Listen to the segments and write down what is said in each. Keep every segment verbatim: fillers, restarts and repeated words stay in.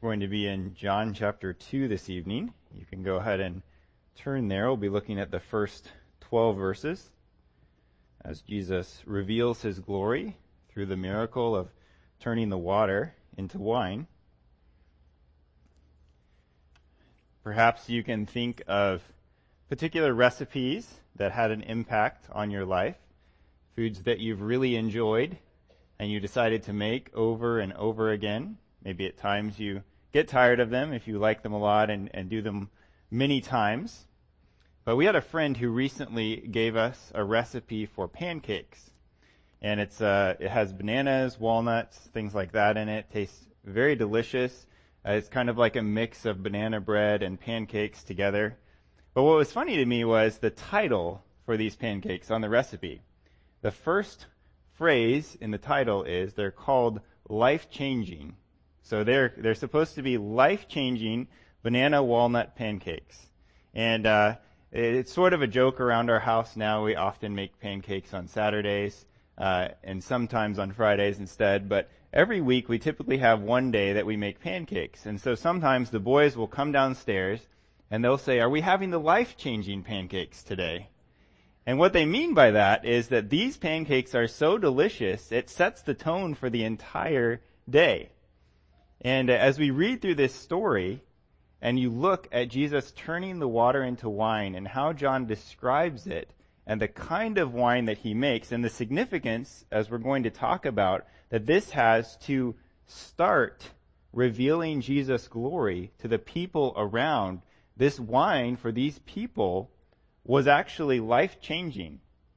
We're going to be in John chapter two this evening. You can go ahead and turn there. We'll be looking at the first twelve verses as Jesus reveals his glory through the miracle of turning the water into wine. Perhaps you can think of particular recipes that had an impact on your life, foods that you've really enjoyed and you decided to make over and over again. Maybe at times you get tired of them if you like them a lot and, and do them many times. But we had a friend who recently gave us a recipe for pancakes. And it's uh, it has bananas, walnuts, things like that in it. It tastes very delicious. Uh, it's kind of like a mix of banana bread and pancakes together. But what was funny to me was the title for these pancakes on the recipe. The first phrase in the title is they're called life-changing. So they're they're supposed to be life-changing banana walnut pancakes. And uh, it's sort of a joke around our house now. We often make pancakes on Saturdays uh, and sometimes on Fridays instead. But every week we typically have one day that we make pancakes. And so sometimes the boys will come downstairs and they'll say, "Are we having the life-changing pancakes today?" And what they mean by that is that these pancakes are so delicious, it sets the tone for the entire day. And as we read through this story, and you look at Jesus turning the water into wine and how John describes it, and the kind of wine that he makes, and the significance, as we're going to talk about, that this has to start revealing Jesus' glory to the people around, this wine for these people was actually life-changing.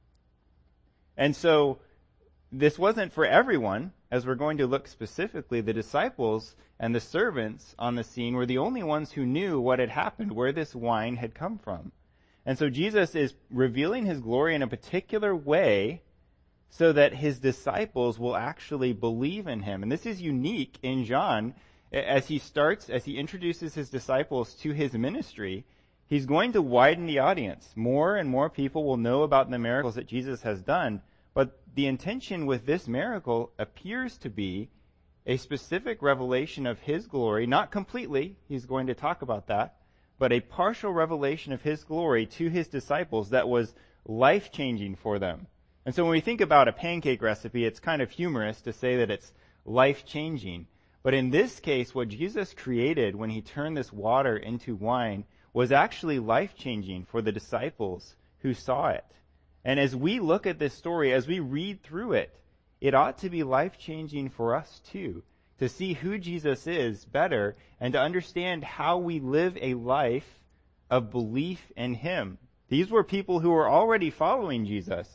And so this wasn't for everyone. As we're going to look specifically, the disciples and the servants on the scene were the only ones who knew what had happened, where this wine had come from. And so Jesus is revealing his glory in a particular way so that his disciples will actually believe in him. And this is unique in John. As he starts, as he introduces his disciples to his ministry, he's going to widen the audience. More and more people will know about the miracles that Jesus has done. But the intention with this miracle appears to be a specific revelation of his glory, not completely, he's going to talk about that, but a partial revelation of his glory to his disciples that was life-changing for them. And so when we think about a pancake recipe, it's kind of humorous to say that it's life-changing. But in this case, what Jesus created when he turned this water into wine was actually life-changing for the disciples who saw it. And as we look at this story, as we read through it, it ought to be life-changing for us too, to see who Jesus is better and to understand how we live a life of belief in him. These were people who were already following Jesus.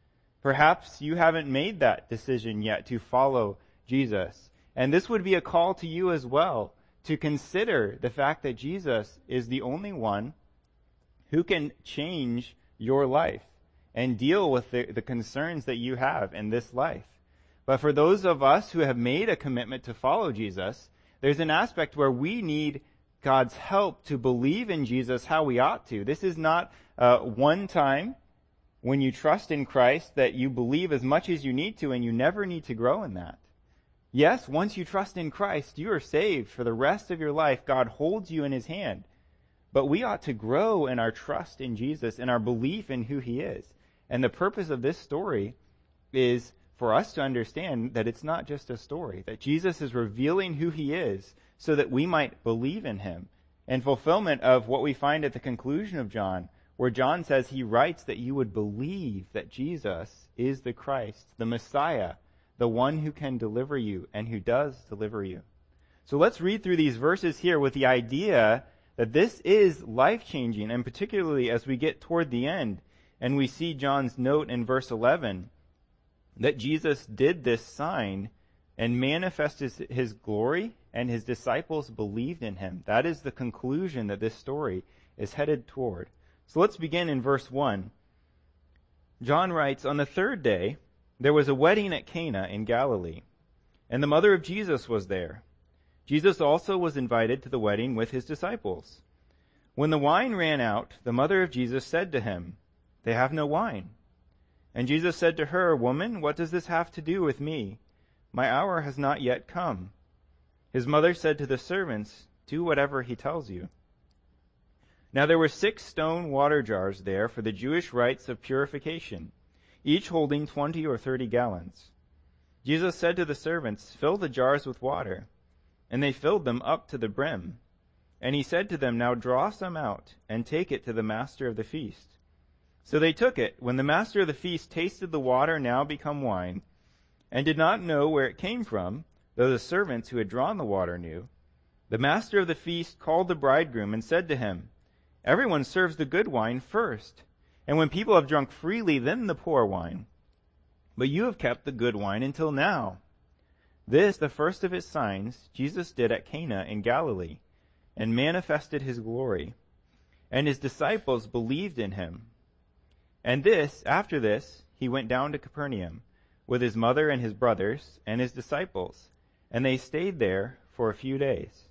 Perhaps you haven't made that decision yet to follow Jesus. And this would be a call to you as well, to consider the fact that Jesus is the only one who can change your life and deal with the, the concerns that you have in this life. But for those of us who have made a commitment to follow Jesus, there's an aspect where we need God's help to believe in Jesus how we ought to. This is not uh, one time when you trust in Christ that you believe as much as you need to and you never need to grow in that. Yes, once you trust in Christ, you are saved for the rest of your life. God holds you in his hand. But we ought to grow in our trust in Jesus and our belief in who he is. And the purpose of this story is for us to understand that it's not just a story, that Jesus is revealing who he is so that we might believe in him. In fulfillment of what we find at the conclusion of John, where John says he writes that you would believe that Jesus is the Christ, the Messiah, the one who can deliver you and who does deliver you. So let's read through these verses here with the idea that this is life-changing, and particularly as we get toward the end, and we see John's note in verse eleven that Jesus did this sign and manifested his glory, and his disciples believed in him. That is the conclusion that this story is headed toward. So let's begin in verse one. John writes, "On the third day, there was a wedding at Cana in Galilee, and the mother of Jesus was there. Jesus also was invited to the wedding with his disciples. When the wine ran out, the mother of Jesus said to him, 'They have no wine.' And Jesus said to her, 'Woman, what does this have to do with me? My hour has not yet come.' His mother said to the servants, "Do whatever he tells you." Now there were six stone water jars there for the Jewish rites of purification, each holding twenty or thirty gallons. Jesus said to the servants, "Fill the jars with water." And they filled them up to the brim. And he said to them, "Now draw some out, and take it to the master of the feast." So they took it. When the master of the feast tasted the water now become wine, and did not know where it came from, though the servants who had drawn the water knew, the master of the feast called the bridegroom and said to him, "Everyone serves the good wine first, and when people have drunk freely, then the poor wine. But you have kept the good wine until now." This, the first of his signs, Jesus did at Cana in Galilee, and manifested his glory. And his disciples believed in him. And this, after this, he went down to Capernaum, with his mother and his brothers and his disciples, and they stayed there for a few days.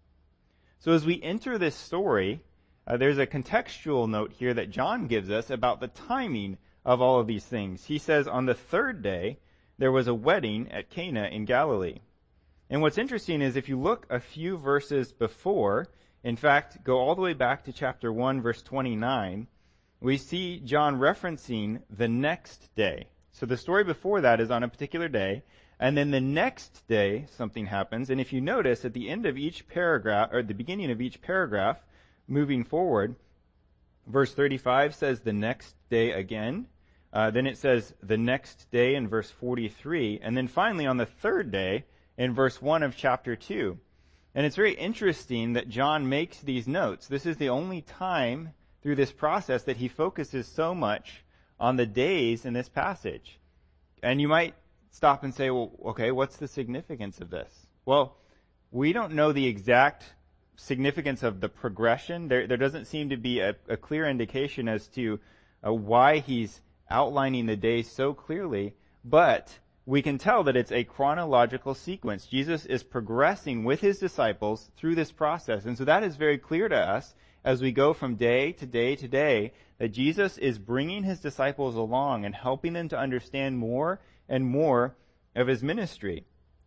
So as we enter this story, uh, there's a contextual note here that John gives us about the timing of all of these things. He says on the third day, there was a wedding at Cana in Galilee. And what's interesting is if you look a few verses before, in fact, go all the way back to chapter one, verse twenty-nine, we see John referencing the next day. So the story before that is on a particular day, and then the next day something happens. And if you notice at the end of each paragraph, or at the beginning of each paragraph, moving forward, verse thirty-five says the next day again. Uh, then it says the next day in verse forty-three, and then finally on the third day in verse one of chapter two. And it's very interesting that John makes these notes. This is the only time through this process that he focuses so much on the days in this passage. And you might stop and say, well, okay, what's the significance of this? Well, we don't know the exact significance of the progression. There, there doesn't seem to be a, a clear indication as to uh, why he's outlining the days so clearly, but we can tell that it's a chronological sequence. Jesus is progressing with his disciples through this process. And so that is very clear to us as we go from day to day to day, that Jesus is bringing his disciples along and helping them to understand more and more of his ministry.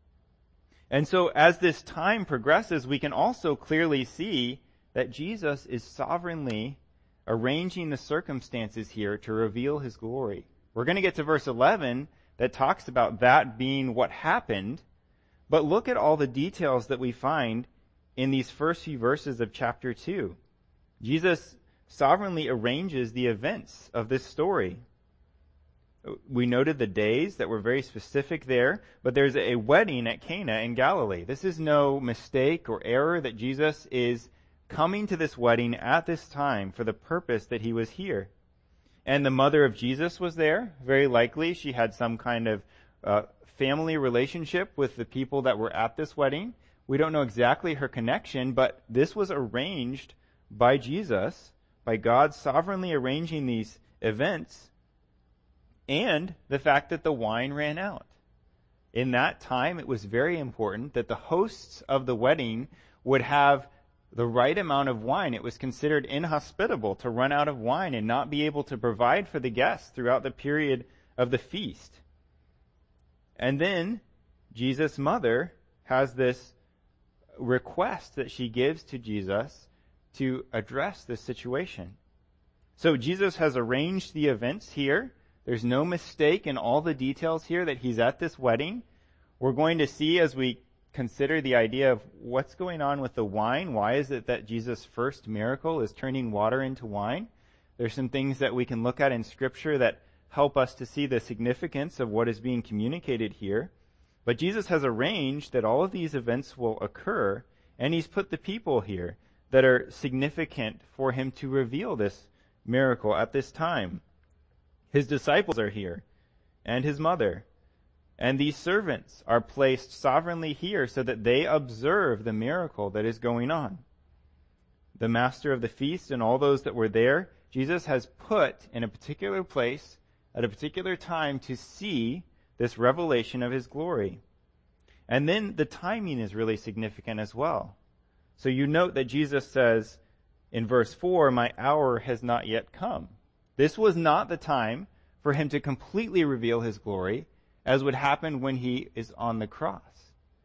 And so as this time progresses, we can also clearly see that Jesus is sovereignly arranging the circumstances here to reveal his glory. We're going to get to verse eleven that talks about that being what happened, but look at all the details that we find in these first few verses of chapter two. Jesus sovereignly arranges the events of this story. We noted the days that were very specific there, but there's a wedding at Cana in Galilee. This is no mistake or error that Jesus is coming to this wedding at this time for the purpose that he was here. And the mother of Jesus was there. Very likely she had some kind of uh, family relationship with the people that were at this wedding. We don't know exactly her connection, but this was arranged by Jesus, by God sovereignly arranging these events, and the fact that the wine ran out. In that time, it was very important that the hosts of the wedding would have the right amount of wine. It was considered inhospitable to run out of wine and not be able to provide for the guests throughout the period of the feast. And then Jesus' mother has this request that she gives to Jesus to address this situation. So Jesus has arranged the events here. There's no mistake in all the details here that he's at this wedding. We're going to see as we consider the idea of what's going on with the wine. Why is it that Jesus' first miracle is turning water into wine? There's some things that we can look at in Scripture that help us to see the significance of what is being communicated here. But Jesus has arranged that all of these events will occur, and he's put the people here that are significant for him to reveal this miracle at this time. His disciples are here, and his mother. And these servants are placed sovereignly here so that they observe the miracle that is going on. The master of the feast and all those that were there, Jesus has put in a particular place at a particular time to see this revelation of his glory. And then the timing is really significant as well. So you note that Jesus says in verse four, "My hour has not yet come." This was not the time for him to completely reveal his glory, as would happen when he is on the cross.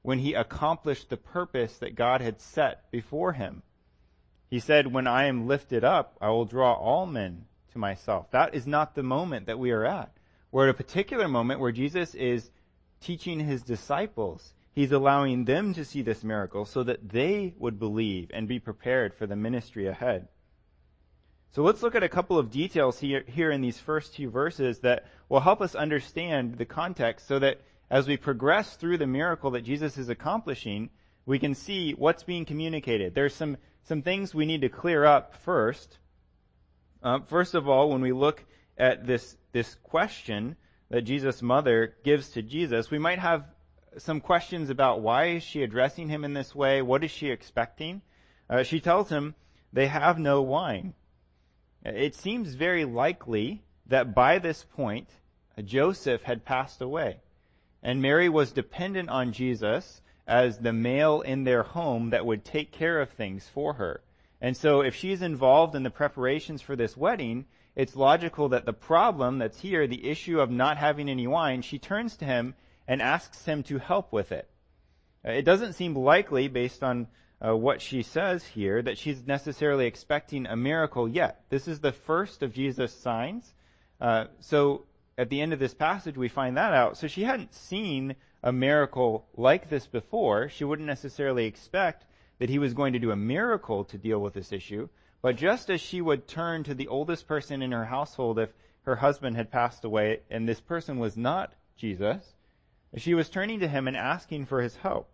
when he accomplished the purpose that God had set before him. He said, when I am lifted up, I will draw all men to myself. That is not the moment that we are at. We're at a particular moment where Jesus is teaching his disciples. He's allowing them to see this miracle so that they would believe and be prepared for the ministry ahead. So let's look at a couple of details here, here in these first two verses that will help us understand the context so that as we progress through the miracle that Jesus is accomplishing, we can see what's being communicated. There's some, some things we need to clear up first. Uh, first of all, when we look at this, this question that Jesus' mother gives to Jesus, we might have some questions about why is she addressing him in this way? What is she expecting? Uh, she tells him, they have no wine. It seems very likely that by this point, Joseph had passed away. And Mary was dependent on Jesus as the male in their home that would take care of things for her. And so if she's involved in the preparations for this wedding, it's logical that the problem that's here, the issue of not having any wine, she turns to him and asks him to help with it. It doesn't seem likely, based on uh, what she says here, that she's necessarily expecting a miracle yet. This is the first of Jesus' signs. Uh, so at the end of this passage, we find that out. So she hadn't seen a miracle like this before. She wouldn't necessarily expect that he was going to do a miracle to deal with this issue. But just as she would turn to the oldest person in her household if her husband had passed away and this person was not Jesus, she was turning to him and asking for his help.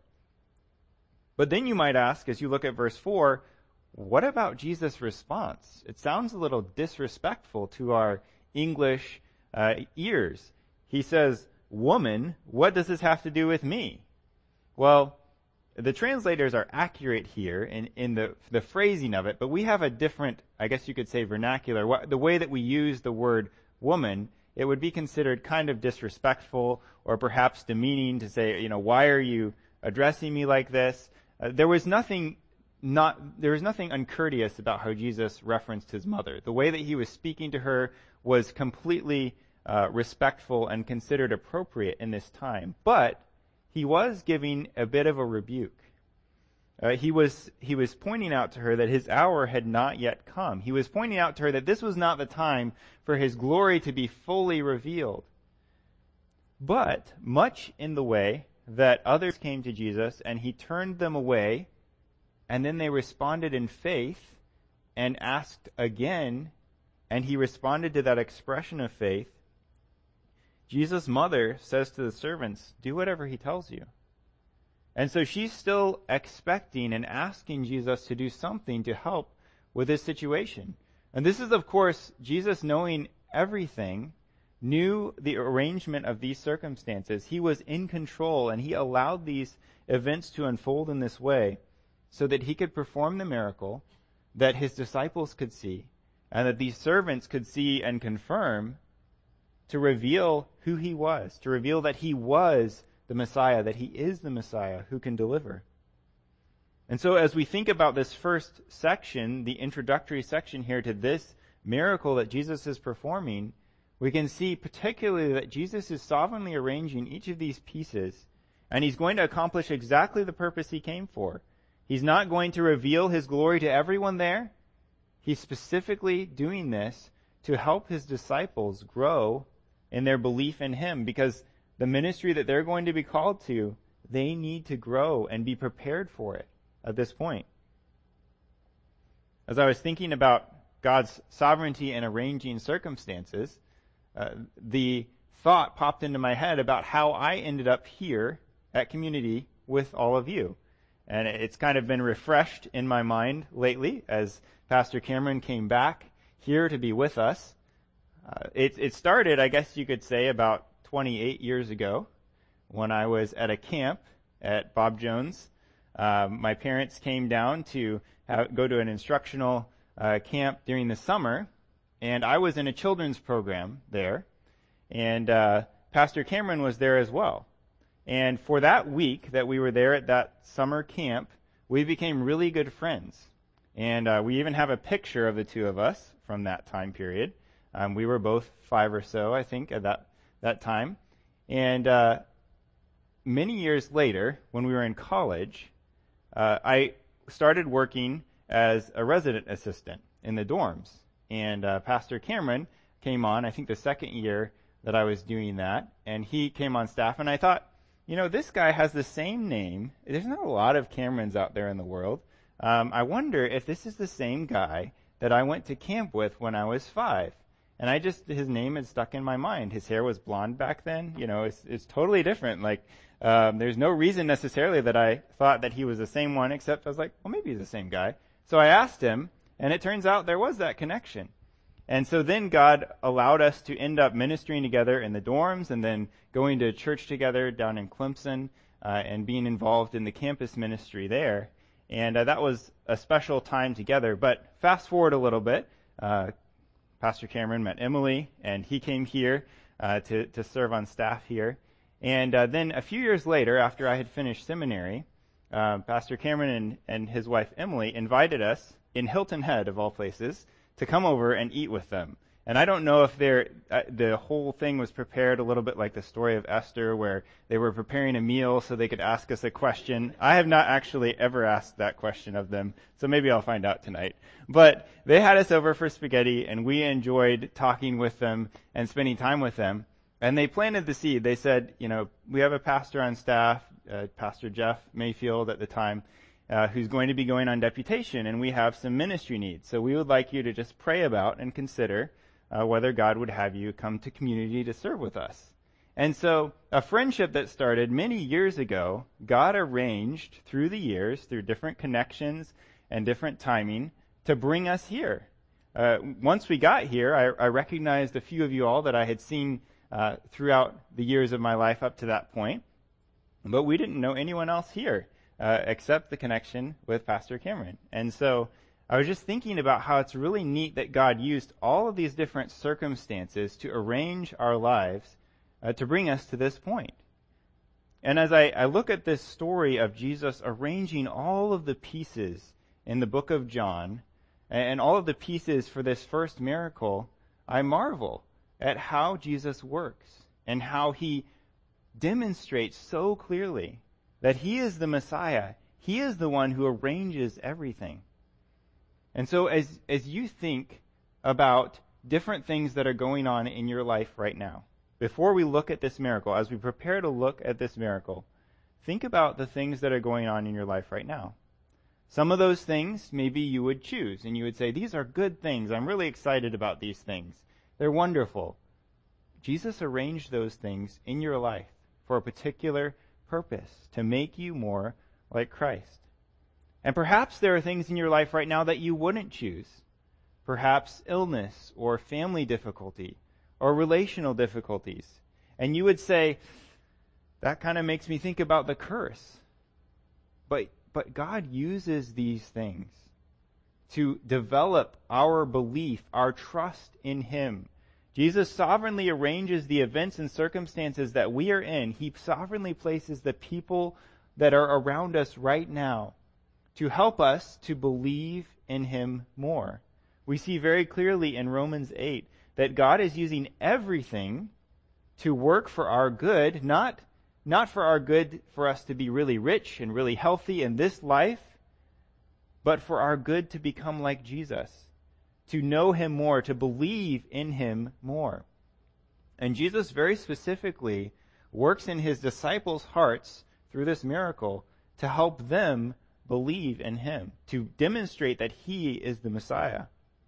But then you might ask, as you look at verse four, what about Jesus' response? It sounds a little disrespectful to our English uh, ears. He says, "Woman, what does this have to do with me?" Well, the translators are accurate here in, in the, the phrasing of it, but we have a different, I guess you could say, vernacular. What, the way that we use the word woman, it would be considered kind of disrespectful or perhaps demeaning to say, you know, why are you addressing me like this? Uh, there was nothing not there was nothing uncourteous about how Jesus referenced his mother. The way that he was speaking to her was completely uh, respectful and considered appropriate in this time. But he was giving a bit of a rebuke. Uh, he was he was pointing out to her that his hour had not yet come. He was pointing out to her that this was not the time for his glory to be fully revealed. But much in the way that others came to Jesus and he turned them away, and then they responded in faith and asked again, and he responded to that expression of faith. Jesus' mother says to the servants, do whatever he tells you. And so she's still expecting and asking Jesus to do something to help with this situation. And this is, of course, Jesus knowing everything, knew the arrangement of these circumstances. He was in control, and he allowed these events to unfold in this way so that he could perform the miracle, that his disciples could see, and that these servants could see and confirm, to reveal who he was, to reveal that he was the Messiah, that he is the Messiah who can deliver. And so as we think about this first section, the introductory section here to this miracle that Jesus is performing, we can see particularly that Jesus is sovereignly arranging each of these pieces, and he's going to accomplish exactly the purpose he came for. He's not going to reveal his glory to everyone there. He's specifically doing this to help his disciples grow in their belief in him, because the ministry that they're going to be called to, they need to grow and be prepared for it at this point. As I was thinking about God's sovereignty in arranging circumstances, uh, the thought popped into my head about how I ended up here at Community with all of you. And it's kind of been refreshed in my mind lately as Pastor Cameron came back here to be with us. Uh, it, it started, I guess you could say, about twenty-eight years ago when I was at a camp at Bob Jones. Um, my parents came down to have, go to an instructional uh, camp during the summer, and I was in a children's program there, and uh, Pastor Cameron was there as well. And for that week that we were there at that summer camp, we became really good friends. And uh, we even have a picture of the two of us from that time period. Um, we were both five or so, I think, at that, that time. And uh, many years later, when we were in college, uh, I started working as a resident assistant in the dorms. And uh, Pastor Cameron came on, I think the second year that I was doing that, and he came on staff, and I thought, you know, this guy has the same name. There's not a lot of Camerons out there in the world. Um, I wonder if this is the same guy that I went to camp with when I was five. And I just, his name had stuck in my mind. His hair was blonde back then. You know, it's, it's totally different. Like, um, there's no reason necessarily that I thought that he was the same one, except I was like, well, maybe he's the same guy. So I asked him, and it turns out there was that connection. And so then God allowed us to end up ministering together in the dorms and then going to church together down in Clemson, uh, and being involved in the campus ministry there. And uh, that was a special time together. But fast forward a little bit, uh, Pastor Cameron met Emily, and he came here uh, to, to serve on staff here. And uh, then a few years later, after I had finished seminary, uh, Pastor Cameron and, and his wife Emily invited us in Hilton Head, of all places, to come over and eat with them. And I don't know if they're, uh, the whole thing was prepared a little bit like the story of Esther, where they were preparing a meal so they could ask us a question. I have not actually ever asked that question of them, so maybe I'll find out tonight. But they had us over for spaghetti, and we enjoyed talking with them and spending time with them. And they planted the seed. They said, you know, we have a pastor on staff, uh, Pastor Jeff Mayfield at the time, Uh, who's going to be going on deputation, and we have some ministry needs. So we would like you to just pray about and consider uh, whether God would have you come to community to serve with us. And so a friendship that started many years ago, God arranged through the years, through different connections and different timing, to bring us here. Uh, once we got here, I, I recognized a few of you all that I had seen uh, throughout the years of my life up to that point, but we didn't know anyone else here. Uh, except the connection with Pastor Cameron. And so I was just thinking about how it's really neat that God used all of these different circumstances to arrange our lives uh, to bring us to this point. And as I, I look at this story of Jesus arranging all of the pieces in the book of John, and all of the pieces for this first miracle, I marvel at how Jesus works and how he demonstrates so clearly that he is the Messiah. He is the one who arranges everything. And so as as you think about different things that are going on in your life right now, before we look at this miracle, as we prepare to look at this miracle, think about the things that are going on in your life right now. Some of those things maybe you would choose, and you would say, these are good things. I'm really excited about these things. They're wonderful. Jesus arranged those things in your life for a particular purpose, to make you more like Christ. And perhaps there are things in your life right now that you wouldn't choose. Perhaps illness or family difficulty or relational difficulties. And you would say, that kind of makes me think about the curse. But, but God uses these things to develop our belief, our trust in him. Jesus sovereignly arranges the events and circumstances that we are in. He sovereignly places the people that are around us right now to help us to believe in him more. We see very clearly in Romans eight that God is using everything to work for our good, not, not for our good for us to be really rich and really healthy in this life, but for our good to become like Jesus, to know him more, to believe in him more. And Jesus very specifically works in his disciples' hearts through this miracle to help them believe in him, to demonstrate that he is the Messiah.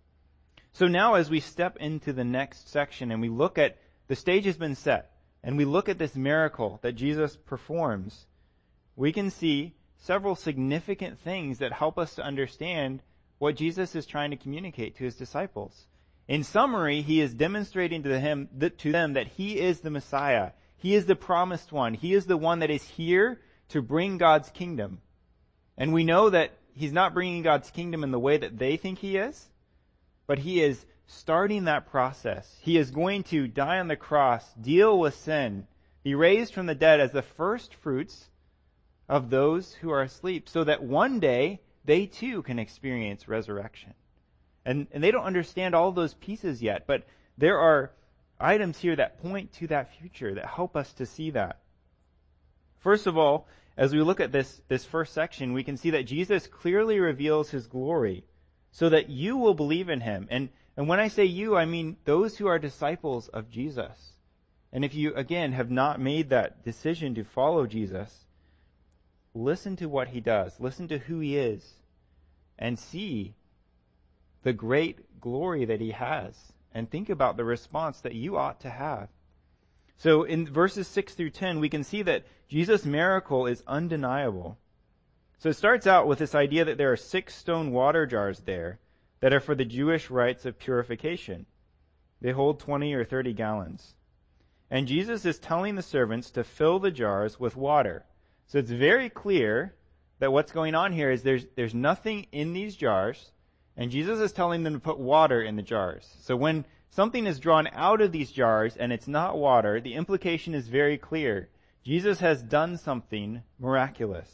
So now as we step into the next section and we look at, the stage has been set, and we look at this miracle that Jesus performs, we can see several significant things that help us to understand what Jesus is trying to communicate to his disciples. In summary, he is demonstrating to him, to them that he is the Messiah. He is the promised one. He is the one that is here to bring God's kingdom. And we know that he's not bringing God's kingdom in the way that they think he is, but he is starting that process. He is going to die on the cross, deal with sin, be raised from the dead as the first fruits of those who are asleep, so that one day they too can experience resurrection. And, and they don't understand all those pieces yet, but there are items here that point to that future, that help us to see that. First of all, as we look at this, this first section, we can see that Jesus clearly reveals his glory so that you will believe in him. And, and when I say you, I mean those who are disciples of Jesus. And if you, again, have not made that decision to follow Jesus, listen to what he does. Listen to who he is and see the great glory that he has. And think about the response that you ought to have. So in verses six through ten, we can see that Jesus' miracle is undeniable. So it starts out with this idea that there are six stone water jars there that are for the Jewish rites of purification. They hold twenty or thirty gallons. And Jesus is telling the servants to fill the jars with water. So it's very clear that what's going on here is there's, there's nothing in these jars, and Jesus is telling them to put water in the jars. So when something is drawn out of these jars and it's not water, the implication is very clear. Jesus has done something miraculous.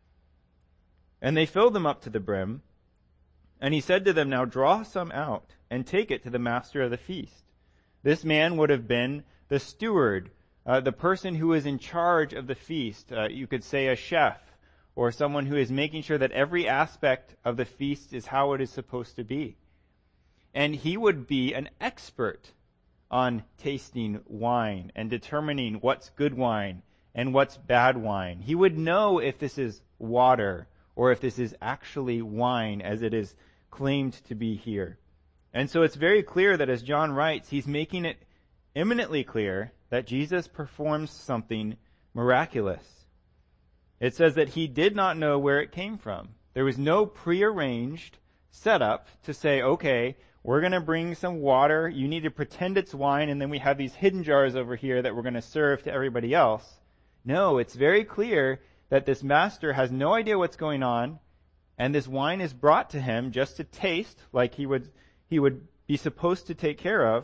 And they filled them up to the brim, and he said to them, "Now draw some out and take it to the master of the feast." This man would have been the steward, uh, the person who is in charge of the feast. Uh, you could say a chef, or someone who is making sure that every aspect of the feast is how it is supposed to be. And he would be an expert on tasting wine and determining what's good wine and what's bad wine. He would know if this is water or if this is actually wine as it is claimed to be here. And so it's very clear that as John writes, he's making it eminently clear that Jesus performs something miraculous. It says that he did not know where it came from. There was no prearranged setup to say, okay, we're going to bring some water. You need to pretend it's wine, and then we have these hidden jars over here that we're going to serve to everybody else. No, it's very clear that this master has no idea what's going on, and this wine is brought to him just to taste, like he would he would be supposed to take care of.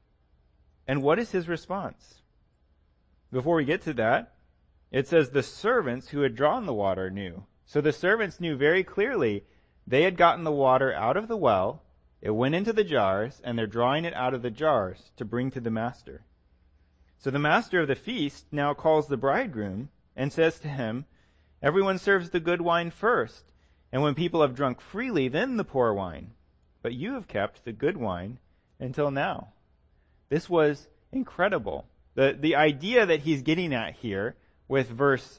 And what is his response? Before we get to that, it says the servants who had drawn the water knew. So the servants knew very clearly they had gotten the water out of the well, it went into the jars, and they're drawing it out of the jars to bring to the master. So the master of the feast now calls the bridegroom and says to him, "Everyone serves the good wine first, and when people have drunk freely, then the poor wine. But you have kept the good wine until now." This was incredible. The, the idea that he's getting at here with verse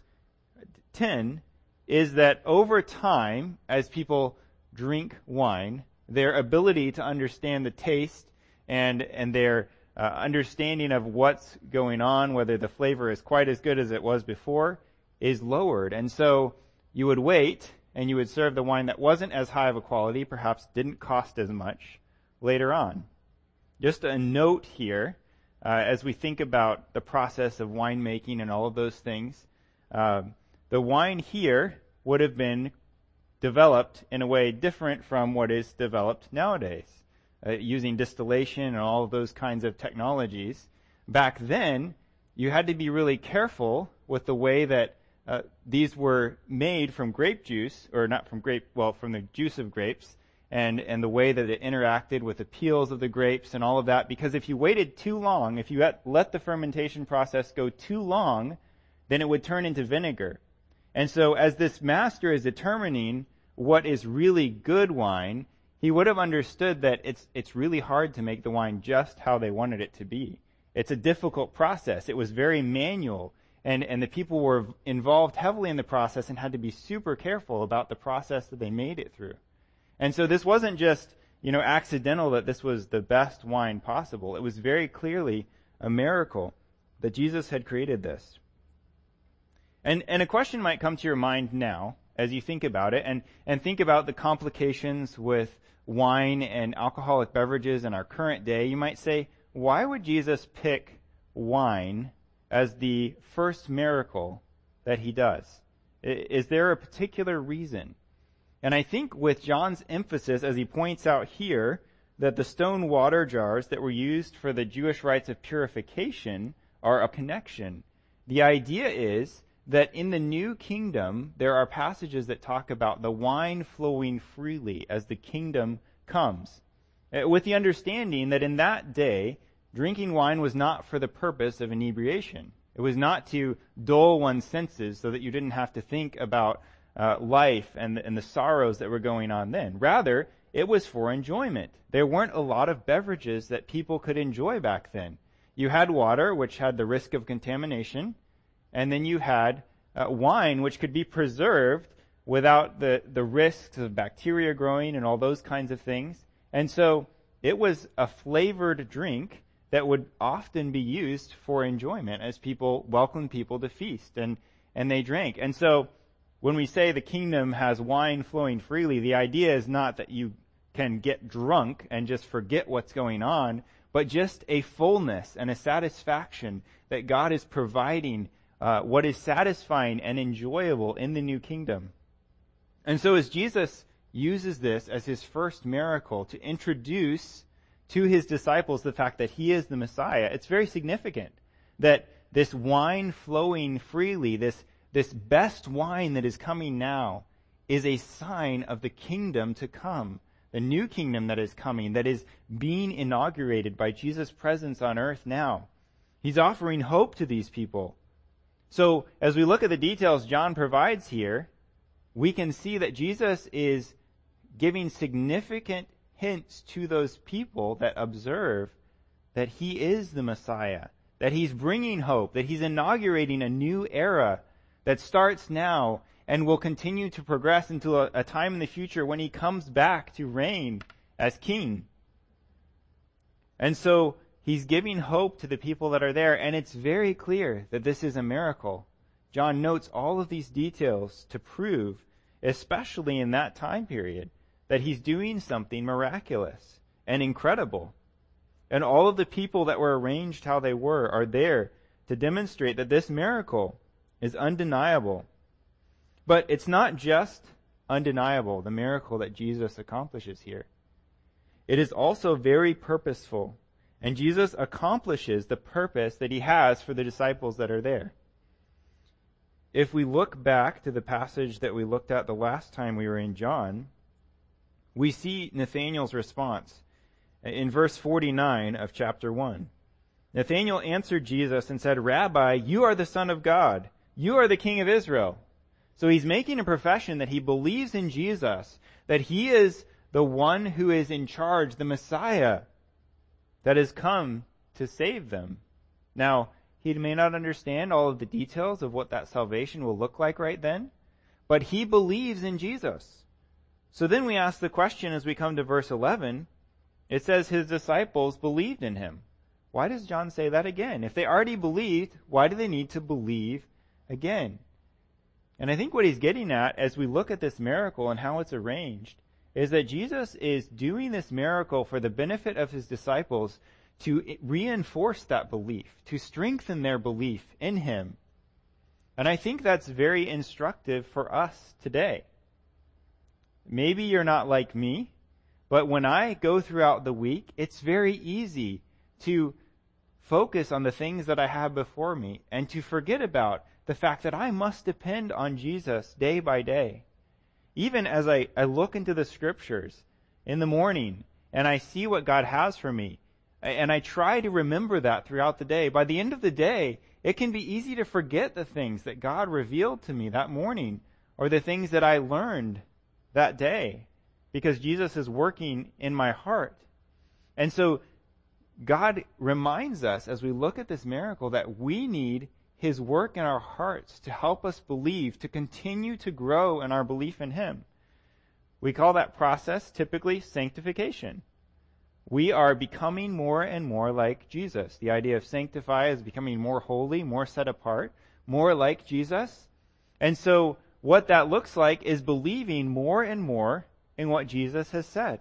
ten is that over time, as people drink wine, their ability to understand the taste and and their uh, understanding of what's going on, whether the flavor is quite as good as it was before, is lowered. And so you would wait and you would serve the wine that wasn't as high of a quality, perhaps didn't cost as much, later on. Just a note here, uh, as we think about the process of winemaking and all of those things, uh, the wine here would have been developed in a way different from what is developed nowadays, uh, using distillation and all of those kinds of technologies. Back then, you had to be really careful with the way that uh, these were made from grape juice, or not from grape, well, from the juice of grapes, and, and the way that it interacted with the peels of the grapes and all of that, because if you waited too long, if you let, let the fermentation process go too long, then it would turn into vinegar. And so as this master is determining what is really good wine, he would have understood that it's it's really hard to make the wine just how they wanted it to be. It's a difficult process. It was very manual, and, and the people were involved heavily in the process and had to be super careful about the process that they made it through. And so this wasn't just, you know, accidental that this was the best wine possible. It was very clearly a miracle that Jesus had created this. And and a question might come to your mind now as you think about it, and, and think about the complications with wine and alcoholic beverages in our current day. You might say, why would Jesus pick wine as the first miracle that he does? Is there a particular reason? And I think with John's emphasis, as he points out here, that the stone water jars that were used for the Jewish rites of purification are a connection. The idea is that in the new kingdom, there are passages that talk about the wine flowing freely as the kingdom comes, with the understanding that in that day, drinking wine was not for the purpose of inebriation. It was not to dull one's senses so that you didn't have to think about uh, life and the, and the sorrows that were going on then. Rather, it was for enjoyment. There weren't a lot of beverages that people could enjoy back then. You had water, which had the risk of contamination, and then you had uh, wine, which could be preserved without the, the risks of bacteria growing and all those kinds of things. And so it was a flavored drink that would often be used for enjoyment as people welcomed people to feast, and, and they drank. And so when we say the kingdom has wine flowing freely, the idea is not that you can get drunk and just forget what's going on, but just a fullness and a satisfaction that God is providing uh, what is satisfying and enjoyable in the new kingdom. And so as Jesus uses this as his first miracle to introduce to his disciples the fact that he is the Messiah, it's very significant that this wine flowing freely, this, this best wine that is coming now, is a sign of the kingdom to come, the new kingdom that is coming, that is being inaugurated by Jesus' presence on earth now. He's offering hope to these people. So as we look at the details John provides here, we can see that Jesus is giving significant hints to those people that observe that he is the Messiah, that he's bringing hope, that he's inaugurating a new era that starts now and will continue to progress into a, a time in the future when he comes back to reign as king. And so he's giving hope to the people that are there, and it's very clear that this is a miracle. John notes all of these details to prove, especially in that time period, that he's doing something miraculous and incredible. And all of the people that were arranged how they were are there to demonstrate that this miracle is undeniable. But it's not just undeniable, the miracle that Jesus accomplishes here. It is also very purposeful. And Jesus accomplishes the purpose that he has for the disciples that are there. If we look back to the passage that we looked at the last time we were in John, we see Nathanael's response in verse forty-nine of chapter one. Nathanael answered Jesus and said, "Rabbi, you are the Son of God. You are the King of Israel." So he's making a profession that he believes in Jesus, that he is the one who is in charge, the Messiah that has come to save them. Now, he may not understand all of the details of what that salvation will look like right then, but he believes in Jesus. So then we ask the question as we come to verse eleven, it says his disciples believed in him. Why does John say that again? If they already believed, why do they need to believe again? And I think what he's getting at as we look at this miracle and how it's arranged is that Jesus is doing this miracle for the benefit of his disciples to reinforce that belief, to strengthen their belief in him. And I think that's very instructive for us today. Maybe you're not like me, but when I go throughout the week, it's very easy to focus on the things that I have before me and to forget about the fact that I must depend on Jesus day by day. Even as I, I look into the scriptures in the morning and I see what God has for me, and I try to remember that throughout the day, by the end of the day, it can be easy to forget the things that God revealed to me that morning or the things that I learned that day because Jesus is working in my heart. And so God reminds us as we look at this miracle that we need his work in our hearts to help us believe, to continue to grow in our belief in him. We call that process typically sanctification. We are becoming more and more like Jesus. The idea of sanctify is becoming more holy, more set apart, more like Jesus. And so what that looks like is believing more and more in what Jesus has said.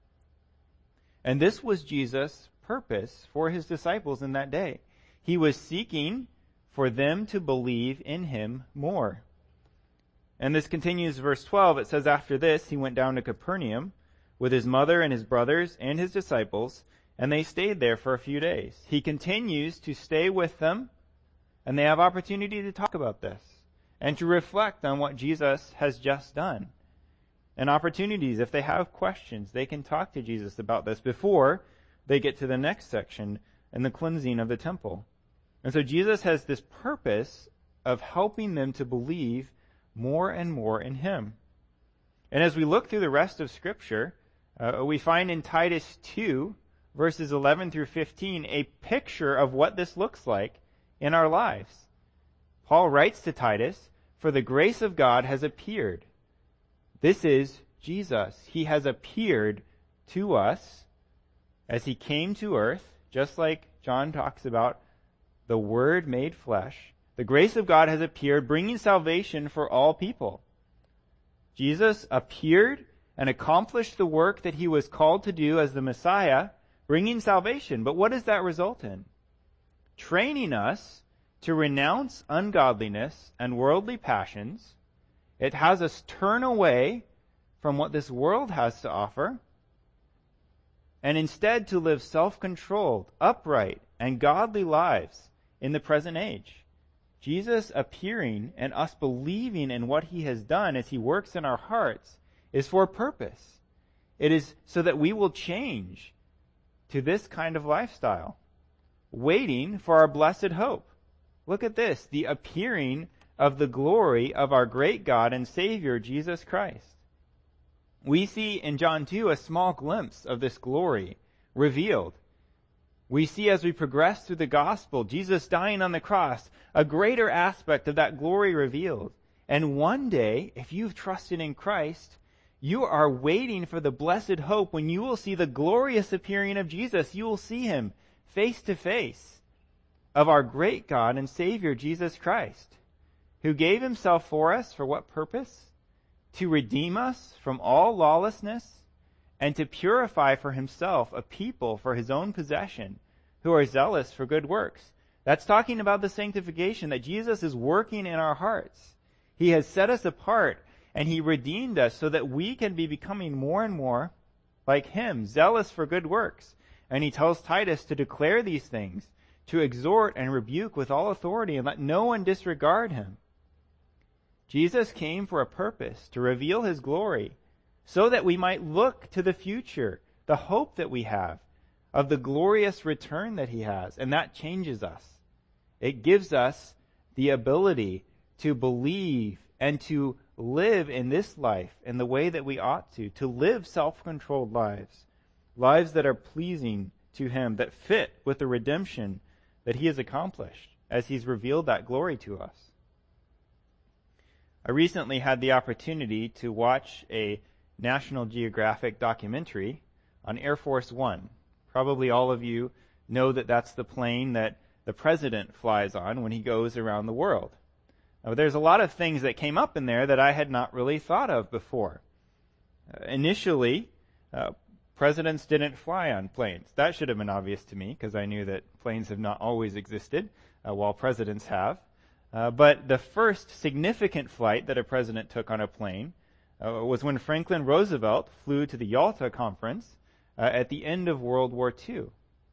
And this was Jesus' purpose for his disciples in that day. He was seeking for them to believe in him more. And this continues, verse twelve. It says, after this, he went down to Capernaum with his mother and his brothers and his disciples, and they stayed there for a few days. He continues to stay with them, and they have opportunity to talk about this and to reflect on what Jesus has just done. And opportunities, if they have questions, they can talk to Jesus about this before they get to the next section and the cleansing of the temple. And so Jesus has this purpose of helping them to believe more and more in him. And as we look through the rest of Scripture, uh, we find in Titus two, verses eleven through fifteen, a picture of what this looks like in our lives. Paul writes to Titus, "For the grace of God has appeared." This is Jesus. He has appeared to us as he came to earth, just like John talks about, the Word made flesh. The grace of God has appeared, bringing salvation for all people. Jesus appeared and accomplished the work that he was called to do as the Messiah, bringing salvation. But what does that result in? Training us to renounce ungodliness and worldly passions. It has us turn away from what this world has to offer, and instead to live self-controlled, upright, and godly lives in the present age. Jesus appearing and us believing in what he has done as he works in our hearts is for a purpose. It is so that we will change to this kind of lifestyle, waiting for our blessed hope. Look at this, the appearing of the glory of our great God and Savior, Jesus Christ. We see in John two a small glimpse of this glory revealed. We see as we progress through the gospel, Jesus dying on the cross, a greater aspect of that glory revealed. And one day, if you've trusted in Christ, you are waiting for the blessed hope when you will see the glorious appearing of Jesus. You will see him face to face, of our great God and Savior, Jesus Christ, who gave himself for us for what purpose? To redeem us from all lawlessness and to purify for himself a people for his own possession who are zealous for good works. That's talking about the sanctification that Jesus is working in our hearts. He has set us apart and he redeemed us so that we can be becoming more and more like him, zealous for good works. And he tells Titus to declare these things, to exhort and rebuke with all authority, and let no one disregard him. Jesus came for a purpose, to reveal his glory, so that we might look to the future, the hope that we have of the glorious return that he has. And that changes us. It gives us the ability to believe and to live in this life in the way that we ought to, to live self-controlled lives, lives that are pleasing to him, that fit with the redemption that he has accomplished as he's revealed that glory to us. I recently had the opportunity to watch a National Geographic documentary on Air Force One. Probably all of you know that that's the plane that the president flies on when he goes around the world. Now, there's a lot of things that came up in there that I had not really thought of before. Uh, initially, uh, presidents didn't fly on planes. That should have been obvious to me because I knew that planes have not always existed, uh, while presidents have. Uh, but the first significant flight that a president took on a plane uh, was when Franklin Roosevelt flew to the Yalta Conference uh, at the end of World War Two.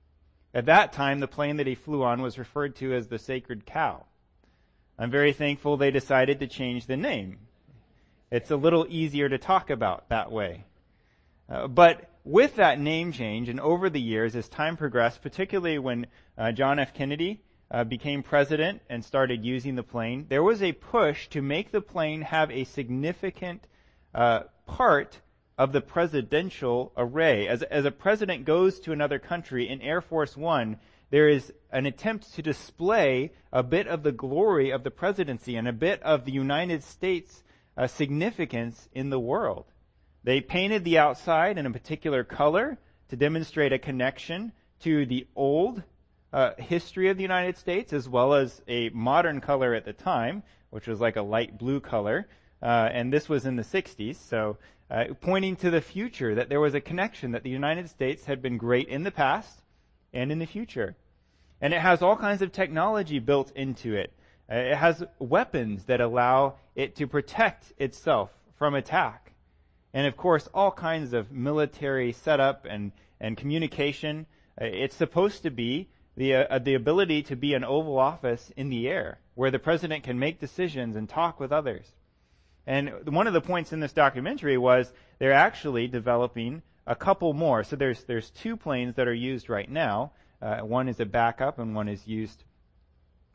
At that time, the plane that he flew on was referred to as the Sacred Cow. I'm very thankful they decided to change the name. It's a little easier to talk about that way. Uh, but with that name change, and over the years, as time progressed, particularly when uh, John F. Kennedy uh, became president and started using the plane, there was a push to make the plane have a significant uh, part of the presidential array. As, as a president goes to another country in Air Force One, there is an attempt to display a bit of the glory of the presidency and a bit of the United States' uh, significance in the world. They painted the outside in a particular color to demonstrate a connection to the old uh, history of the United States, as well as a modern color at the time, which was like a light blue color. Uh, and this was in the sixties, so uh, pointing to the future, that there was a connection, that the United States had been great in the past and in the future. And it has all kinds of technology built into it. Uh, it has weapons that allow it to protect itself from attack. And of course, all kinds of military setup and, and communication. Uh, it's supposed to be the, uh, the ability to be an Oval Office in the air, where the president can make decisions and talk with others. And one of the points in this documentary was they're actually developing a couple more. So there's there's two planes that are used right now. Uh, one is a backup and one is used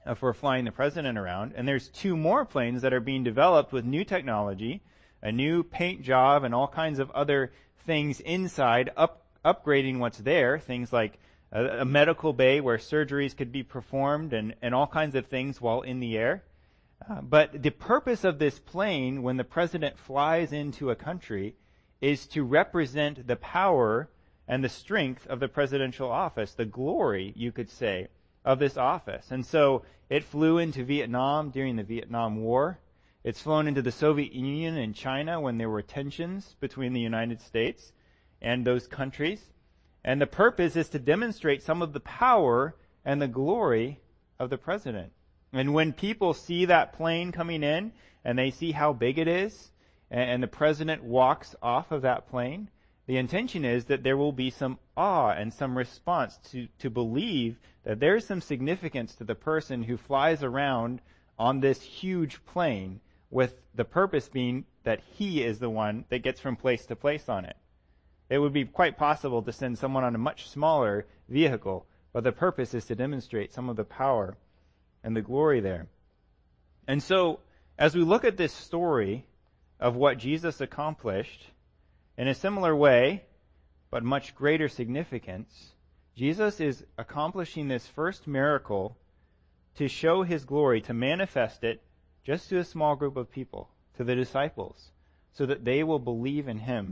uh, for flying the president around. And there's two more planes that are being developed with new technology, a new paint job and all kinds of other things inside, up, upgrading what's there, things like a, a medical bay where surgeries could be performed and, and all kinds of things while in the air. Uh, but the purpose of this plane, when the president flies into a country, is to represent the power and the strength of the presidential office, the glory, you could say, of this office. And so it flew into Vietnam during the Vietnam War. It's flown into the Soviet Union and China when there were tensions between the United States and those countries. And the purpose is to demonstrate some of the power and the glory of the president. And when people see that plane coming in and they see how big it is, and the president walks off of that plane, the intention is that there will be some awe and some response to, to believe that there's some significance to the person who flies around on this huge plane, with the purpose being that he is the one that gets from place to place on it. It would be quite possible to send someone on a much smaller vehicle, but the purpose is to demonstrate some of the power and the glory there. And so, as we look at this story of what Jesus accomplished, in a similar way, but much greater significance, Jesus is accomplishing this first miracle to show his glory, to manifest it just to a small group of people, to the disciples, so that they will believe in him.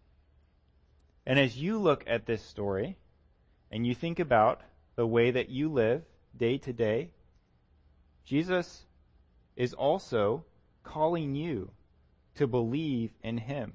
And as you look at this story, and you think about the way that you live day to day, Jesus is also calling you to believe in him.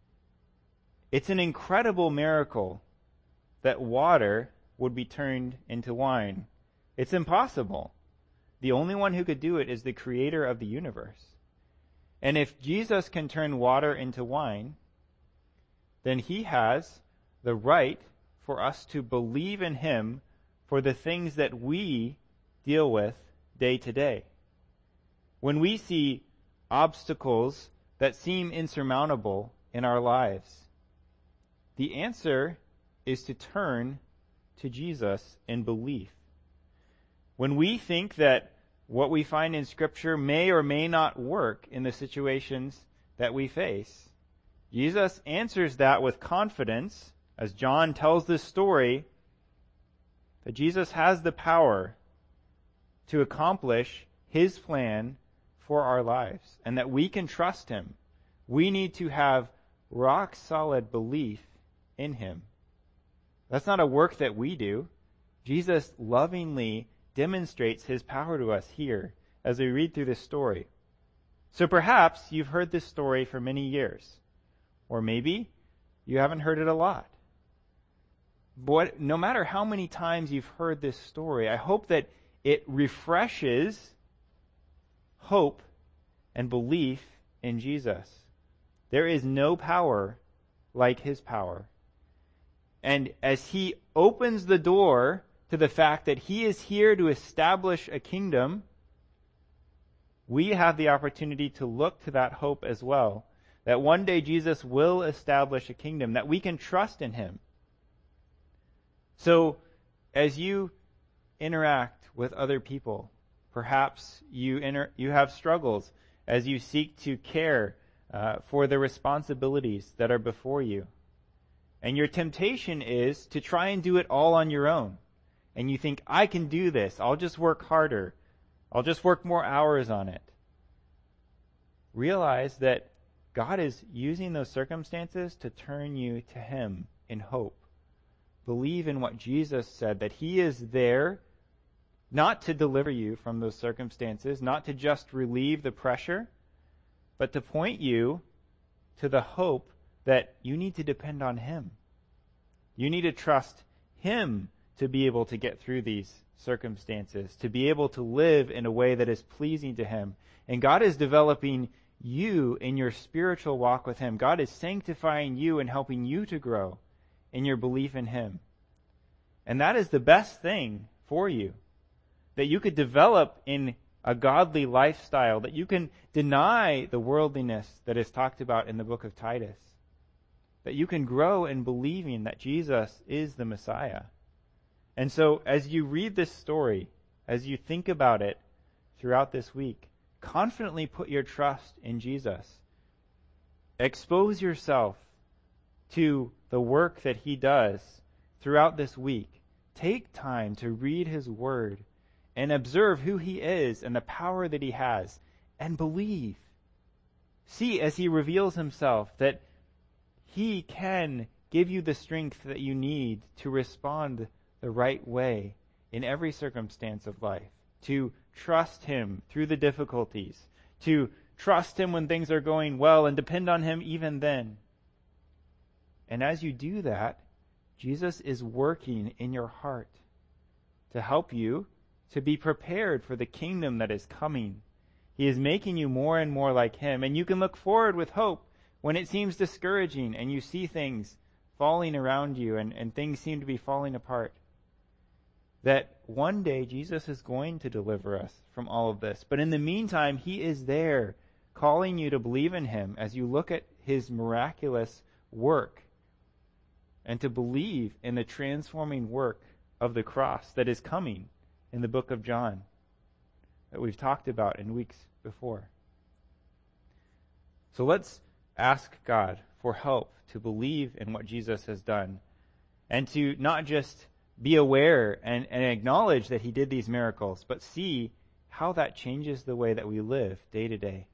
It's an incredible miracle that water would be turned into wine. It's impossible. The only one who could do it is the creator of the universe. And if Jesus can turn water into wine, then he has the right for us to believe in him for the things that we deal with day to day. When we see obstacles that seem insurmountable in our lives, the answer is to turn to Jesus in belief. When we think that what we find in Scripture may or may not work in the situations that we face, Jesus answers that with confidence, as John tells this story, that Jesus has the power to accomplish his plan for our lives, and that we can trust him. We need to have rock solid belief in him. That's not a work that we do. Jesus lovingly demonstrates his power to us here as we read through this story. So perhaps you've heard this story for many years, or maybe you haven't heard it a lot. But no matter how many times you've heard this story, I hope that it refreshes hope and belief in Jesus. There is no power like his power. And as he opens the door to the fact that he is here to establish a kingdom, we have the opportunity to look to that hope as well. That one day Jesus will establish a kingdom, that we can trust in him. So, as you interact with other people, perhaps you inter- you have struggles as you seek to care uh, for the responsibilities that are before you. And your temptation is to try and do it all on your own. And you think, I can do this. I'll just work harder. I'll just work more hours on it. Realize that God is using those circumstances to turn you to him in hope. Believe in what Jesus said, that he is there not to deliver you from those circumstances, not to just relieve the pressure, but to point you to the hope that you need to depend on him. You need to trust him to be able to get through these circumstances, to be able to live in a way that is pleasing to him. And God is developing you in your spiritual walk with him. God is sanctifying you and helping you to grow in your belief in him. And that is the best thing for you, that you could develop in a godly lifestyle, that you can deny the worldliness that is talked about in the book of Titus, that you can grow in believing that Jesus is the Messiah. And so as you read this story, as you think about it throughout this week, confidently put your trust in Jesus. Expose yourself to the work that he does throughout this week. Take time to read his word and observe who he is and the power that he has, and believe. See as he reveals himself that he can give you the strength that you need to respond the right way in every circumstance of life, to trust him through the difficulties, to trust him when things are going well and depend on him even then. And as you do that, Jesus is working in your heart to help you to be prepared for the kingdom that is coming. He is making you more and more like him, and you can look forward with hope when it seems discouraging and you see things falling around you and, and things seem to be falling apart. That one day Jesus is going to deliver us from all of this. But in the meantime, he is there calling you to believe in him as you look at his miraculous work and to believe in the transforming work of the cross that is coming in the book of John that we've talked about in weeks before. So let's ask God for help to believe in what Jesus has done and to not just be aware and, and acknowledge that he did these miracles, but see how that changes the way that we live day to day.